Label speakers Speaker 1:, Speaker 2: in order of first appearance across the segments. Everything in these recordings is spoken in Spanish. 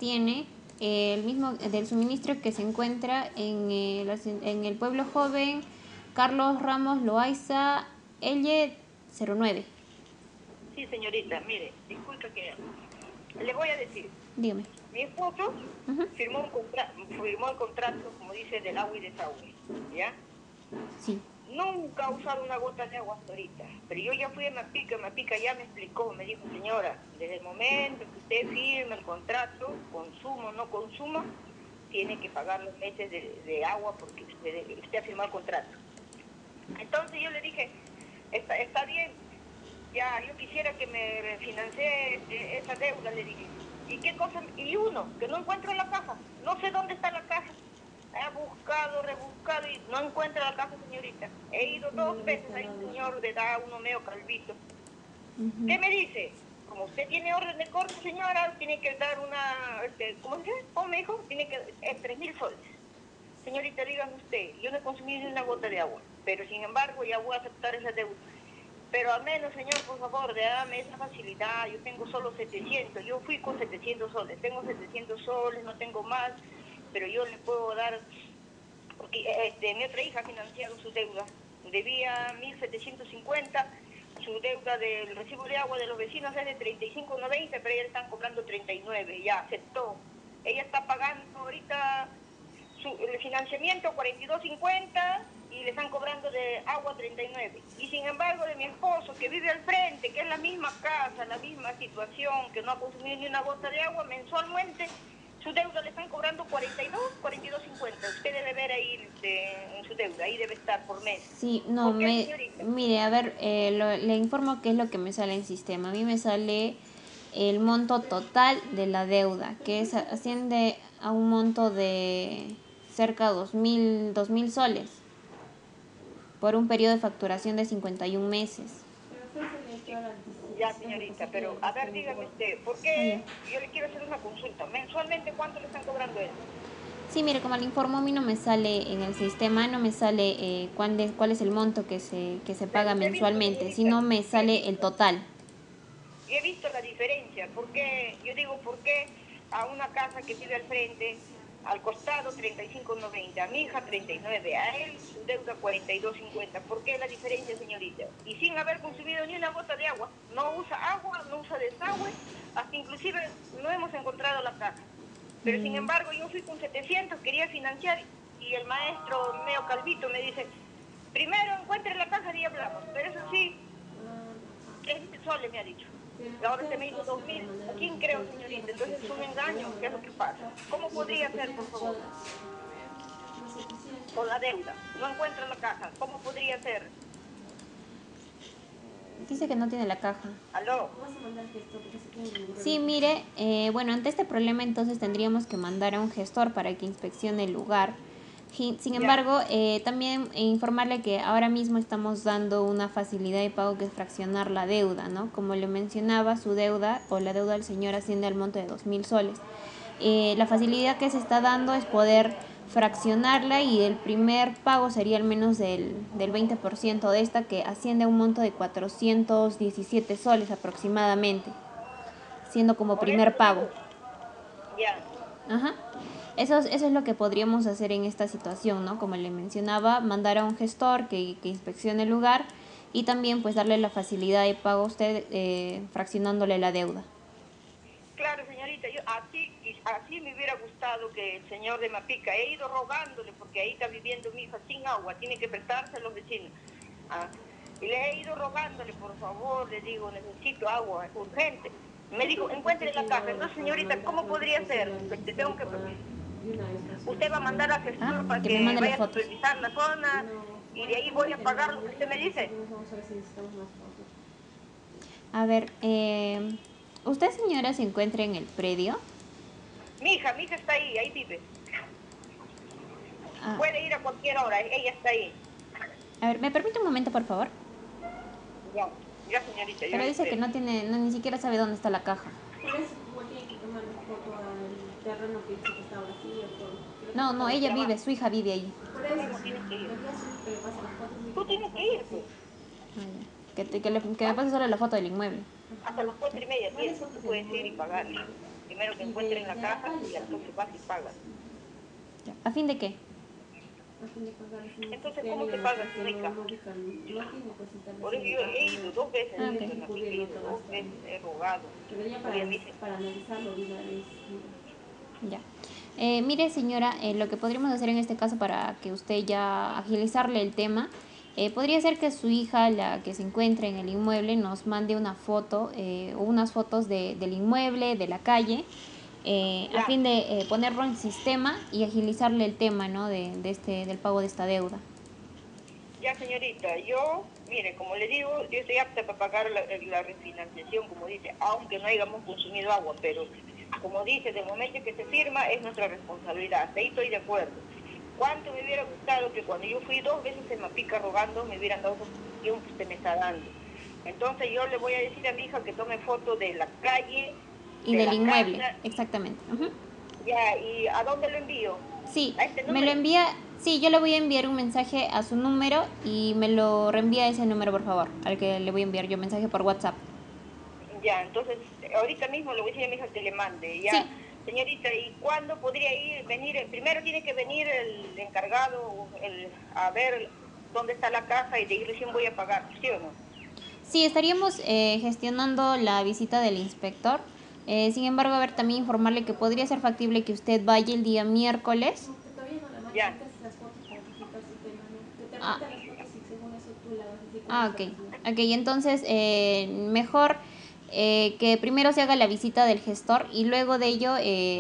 Speaker 1: tiene el mismo del suministro que se encuentra en el pueblo joven Carlos Ramos Loaiza, Elle 09.
Speaker 2: Sí, señorita, mire, disculpe que le voy a decir.
Speaker 1: Dígame.
Speaker 2: Mi esposo firmó el contrato, como dice, del agua y desagüe, ¿ya?
Speaker 1: Sí.
Speaker 2: Nunca ha usado una gota de agua hasta ahorita, pero yo ya fui a Mapica ya me explicó, me dijo, señora, desde el momento que usted firma el contrato, consumo o no consumo, tiene que pagar los meses de agua porque usted ha firmado el contrato. Entonces yo le dije, está bien, ya yo quisiera que me financie esa deuda, le dije. ¿Y qué cosa? Y uno, que no encuentro la caja, no sé dónde está la caja. He buscado, rebuscado y no encuentro la caja, señorita. He ido 2 veces, hay un señor de edad, uno medio calvito. ¿Qué me dice? Como usted tiene orden de corte, señora, tiene que dar una, ¿cómo se dice? ¿Cómo me dijo? Tiene que, 3.000 soles. Señorita, dígame usted, yo no he consumido ni una gota de agua, pero sin embargo ya voy a aceptar esa deuda. Pero al menos, señor, por favor, dame esa facilidad. Yo tengo solo 700. Yo fui con 700 soles. Tengo 700 soles, no tengo más. Pero yo le puedo dar, porque mi otra hija ha financiado su deuda. Debía 1.750. Su deuda del recibo de agua de los vecinos es de 35,90, pero ella le están cobrando 39. Ya aceptó. Ella está pagando ahorita el financiamiento 42.50 y le están cobrando de agua 39. Y sin embargo de mi esposo que vive al frente, que es la misma casa, la misma situación, que no ha consumido ni una gota de agua, mensualmente su deuda le están cobrando 42.50. Usted debe ver ahí en su deuda, ahí debe estar por mes.
Speaker 1: Sí, no,
Speaker 2: ¿Por qué, señorita?
Speaker 1: mire, a ver, le informo qué es lo que me sale en sistema. A mí me sale el monto total de la deuda, que asciende a un monto de cerca de 2.000 soles por un periodo de facturación de 51 meses.
Speaker 2: Ya, señorita, pero a ver, dígame usted, ¿por qué? Yo le quiero hacer una consulta. ¿Mensualmente cuánto le están cobrando él?
Speaker 1: Sí, mire, como le informo, a mí no me sale en el sistema, no me sale cuál es el monto que se paga mensualmente, sino me sale el total.
Speaker 2: Y he visto la diferencia, porque yo digo, ¿por qué a una casa que vive al frente, al costado 35,90, a mi hija 39, a él su deuda 42,50? ¿Por qué la diferencia, señorita? Y sin haber consumido ni una gota de agua, no usa agua, no usa desagüe, hasta inclusive no hemos encontrado la casa. Pero sin embargo yo fui con 700, quería financiar y el maestro Meo Calvito me dice, primero encuentre la casa y hablamos, pero eso sí, 3.000 soles me ha dicho. Y ahora se me hizo 2.000. ¿A quién creo, señorita? Entonces es un engaño. ¿Qué es lo que pasa? ¿Cómo podría ser, por favor? Con la deuda. No encuentro la caja. ¿Cómo podría ser?
Speaker 1: Dice que no tiene la caja.
Speaker 2: ¿Aló?
Speaker 1: Sí, mire, bueno, ante este problema entonces tendríamos que mandar a un gestor para que inspeccione el lugar. Sin embargo, también informarle que ahora mismo estamos dando una facilidad de pago que es fraccionar la deuda, ¿no? Como le mencionaba, su deuda o la deuda del señor asciende al monto de 2.000 soles. La facilidad que se está dando es poder fraccionarla y el primer pago sería al menos del 20% de esta, que asciende a un monto de 417 soles aproximadamente, siendo como
Speaker 2: Por eso
Speaker 1: primer pago.
Speaker 2: digo. Ya.
Speaker 1: Ajá. Eso es lo que podríamos hacer en esta situación, ¿no? Como le mencionaba, mandar a un gestor que inspeccione el lugar y también pues darle la facilidad de pago a usted fraccionándole la deuda.
Speaker 2: Claro, señorita, yo así me hubiera gustado que el señor de Mapica, he ido rogándole, porque ahí está viviendo mi hija sin agua, tiene que prestarse a los vecinos. Y le he ido rogándole, por favor, le digo, necesito agua, urgente. Me dijo, encuentre la caja. Entonces, señorita, ¿cómo podría ser? Usted va a mandar al gestor para
Speaker 1: Que me
Speaker 2: que
Speaker 1: mande las
Speaker 2: vaya a
Speaker 1: fotos.
Speaker 2: supervisar la zona y de ahí voy a pagar lo que usted me dice.
Speaker 1: A ver, ¿usted, señora, se encuentra en el predio?
Speaker 2: Mi hija está ahí vive.
Speaker 1: Ah,
Speaker 2: Puede ir a cualquier hora, ella está ahí.
Speaker 1: a ver, ¿me permite un momento, por favor?
Speaker 2: Ya, señorita, yo
Speaker 1: Pero
Speaker 2: le
Speaker 1: dice que
Speaker 2: espero.
Speaker 1: no tiene, no, ni siquiera sabe dónde está la caja.
Speaker 3: Por eso, como tiene que tomar foto al terreno que dice que está vacío, todo.
Speaker 1: No, ella vive, su hija vive ahí.
Speaker 3: Por
Speaker 2: Tú
Speaker 3: eso,
Speaker 2: mismo tienes que ir.
Speaker 3: le voy a decir que le pase las fotos y
Speaker 2: Tú
Speaker 3: que
Speaker 2: tienes
Speaker 3: está
Speaker 2: que ir,
Speaker 3: así.
Speaker 2: pues.
Speaker 1: Ah, ya. Que me pase solo la foto del inmueble.
Speaker 2: Hasta las 4:30 tienes. Tú puedes ir y pagarle. Que primero que encuentre en la caja y al toque vas y pagas.
Speaker 1: Ya. ¿A fin de qué?
Speaker 3: A fin de pagar es un
Speaker 2: Entonces,
Speaker 3: sistema
Speaker 2: ¿cómo
Speaker 3: y
Speaker 2: se
Speaker 3: la
Speaker 2: paga,
Speaker 3: gente
Speaker 2: señorita?
Speaker 3: no tiene pues
Speaker 2: Por eso
Speaker 3: instalación en
Speaker 2: yo he
Speaker 3: casa,
Speaker 2: ido 2 veces,
Speaker 1: Ah,
Speaker 2: he
Speaker 1: ok.
Speaker 2: ido, me he ido, 2 veces he rogado.
Speaker 3: Debería
Speaker 2: Oye, me dice,
Speaker 3: para analizarlo, diga,
Speaker 1: Ya. Mire, señora, lo que podríamos hacer en este caso para que usted ya agilizarle el tema, podría ser que su hija, la que se encuentre en el inmueble, nos mande una foto o unas fotos del inmueble, de la calle, a
Speaker 2: ya,
Speaker 1: fin de ponerlo en sistema y agilizarle el tema, ¿no? Del pago de esta deuda.
Speaker 2: ya, señorita, yo, mire, como le digo, yo estoy apta para pagar la refinanciación, como dice, aunque no hayamos consumido agua, pero como dice, del momento que se firma es nuestra responsabilidad, hasta ahí estoy de acuerdo. ¿Cuánto me hubiera gustado que cuando yo fui 2 veces en Mapica rogando me hubieran dado esa solución que usted me está dando? Entonces yo le voy a decir a mi hija que tome foto de la calle,
Speaker 1: Y
Speaker 2: de
Speaker 1: del
Speaker 2: la
Speaker 1: inmueble,
Speaker 2: casa,
Speaker 1: exactamente. Ujú.
Speaker 2: ya, ¿y a dónde lo envío?
Speaker 1: Sí,
Speaker 2: ¿A este
Speaker 1: me lo
Speaker 2: número?
Speaker 1: envía, sí, yo le voy a enviar un mensaje a su número y me lo reenvía a ese número, por favor, al que le voy a enviar yo mensaje por WhatsApp.
Speaker 2: Ya, entonces ahorita mismo le voy a decir a mi hija que le mande. Ya,
Speaker 1: Sí,
Speaker 2: señorita, ¿y cuándo podría venir? Primero tiene que venir el encargado a ver dónde está la casa y de ahí recién voy a pagar, ¿sí o no?
Speaker 1: sí, estaríamos gestionando la visita del inspector. Sin embargo, a ver, también informarle que podría ser factible que usted vaya el día miércoles.
Speaker 3: no, que todavía no la manda,
Speaker 2: Ya,
Speaker 3: necesitas las fotos para consultar su tema, ¿no? Que te
Speaker 1: Ah,
Speaker 3: remita las fotos y según eso tú la vas a decir cuál es
Speaker 1: ah,
Speaker 3: la
Speaker 1: ok.
Speaker 3: capacidad.
Speaker 1: Ok, entonces mejor que primero se haga la visita del gestor y luego de ello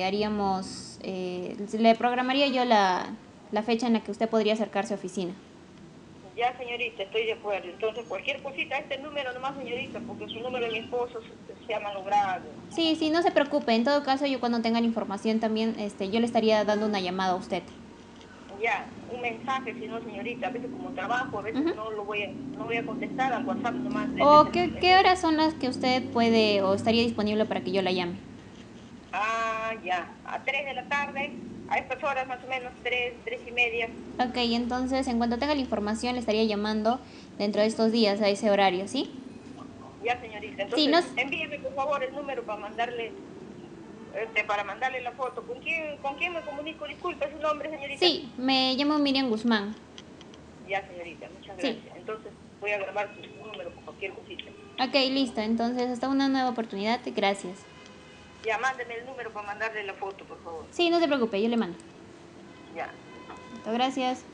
Speaker 1: le programaría yo la fecha en la que usted podría acercarse a oficina.
Speaker 2: ya, señorita, estoy de acuerdo. Entonces, cualquier cosita, este número nomás, señorita, porque su número de mi esposo se ha malogrado.
Speaker 1: Sí, sí, no se preocupe. En todo caso, yo cuando tenga la información también, yo le estaría dando una llamada a usted.
Speaker 2: Ya, un mensaje, si no, señorita, a veces como trabajo, a veces
Speaker 1: Ujú.
Speaker 2: no voy a contestar al WhatsApp nomás.
Speaker 1: ¿O qué horas son las que usted puede o estaría disponible para que yo la llame?
Speaker 2: Ah, ya, a 3 de la tarde, a estas horas más o menos, 3, 3:30.
Speaker 1: Ok, entonces en cuanto tenga la información le estaría llamando dentro de estos días a ese horario, ¿sí?
Speaker 2: Ya, señorita,
Speaker 1: Sí,
Speaker 2: entonces envíeme por favor el número para mandarle la foto. ¿Con quién me comunico? Disculpe su nombre, señorita.
Speaker 1: sí, me llamo Miriam Guzmán.
Speaker 2: Ya, señorita, muchas
Speaker 1: Sí.
Speaker 2: gracias. Entonces voy a grabar su número por cualquier cosita.
Speaker 1: Ok, listo. Entonces, hasta una nueva oportunidad. Gracias.
Speaker 2: Ya, mándeme el número para mandarle la foto, por favor.
Speaker 1: Sí, no se preocupe, yo le mando.
Speaker 2: Ya.
Speaker 1: Listo, gracias.